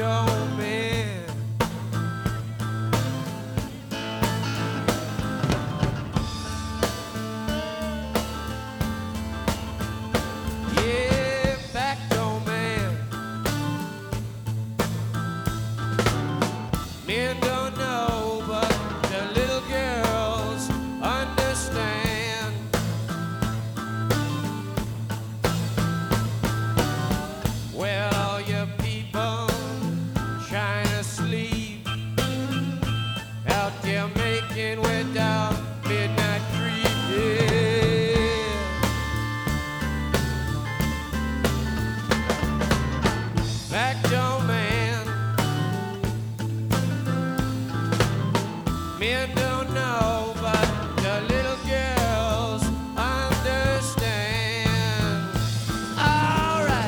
Joe man. Yeah, back Joe man. Men don't know, but the little girls understand. Well, all you people trying to sleep out there making without midnight creep. Yeah. Back door man. Men don't know, but the little girls understand. All right.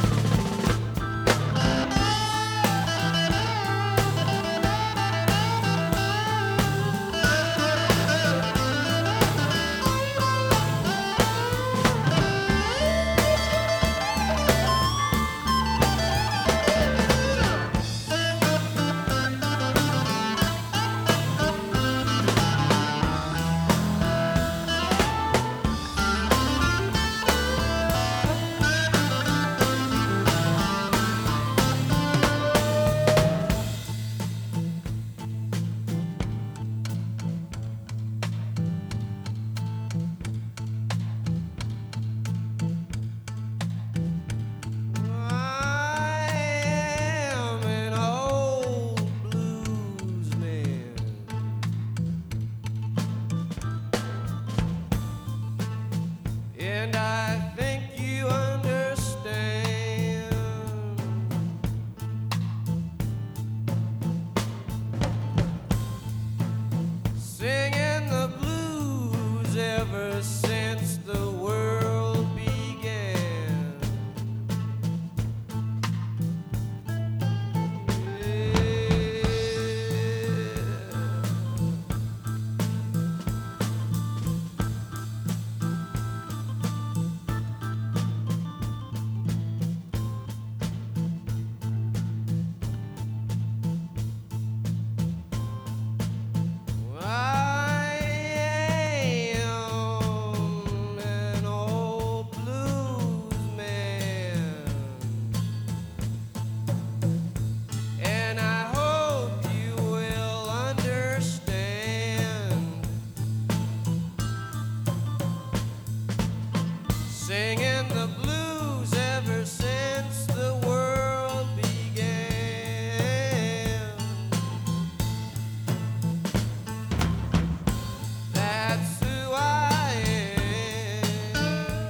And I think you understand. Singing the blues ever since the world began. I am an old blues man, and I hope you will understand. Singing the blues ever since the world began. That's who I am.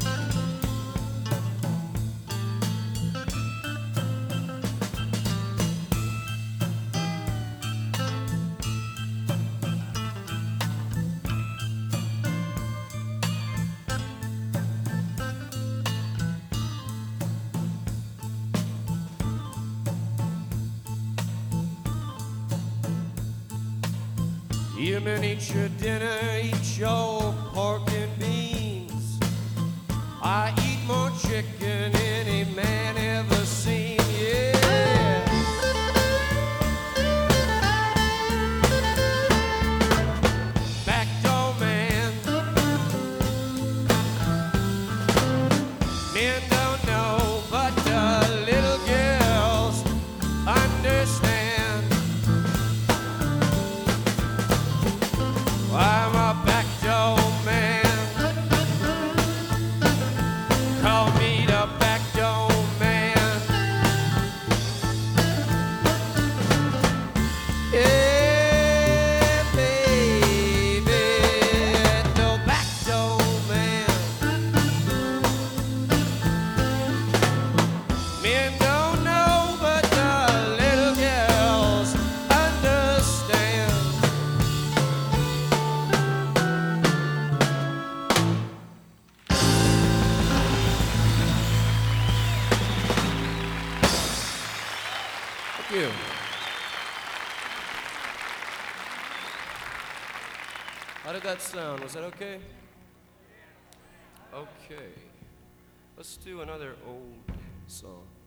You men eat your dinner, eat your pork and beans. I eat more chicken any man ever seen, yeah. Back door man. Men don't know, but the little girls understand. I'm a back door man. Call me the back door man. Yeah, baby, the back door man. Men don't know, but the little girls understand. Thank you. How did that sound? Was that okay? Okay. Let's do another old song.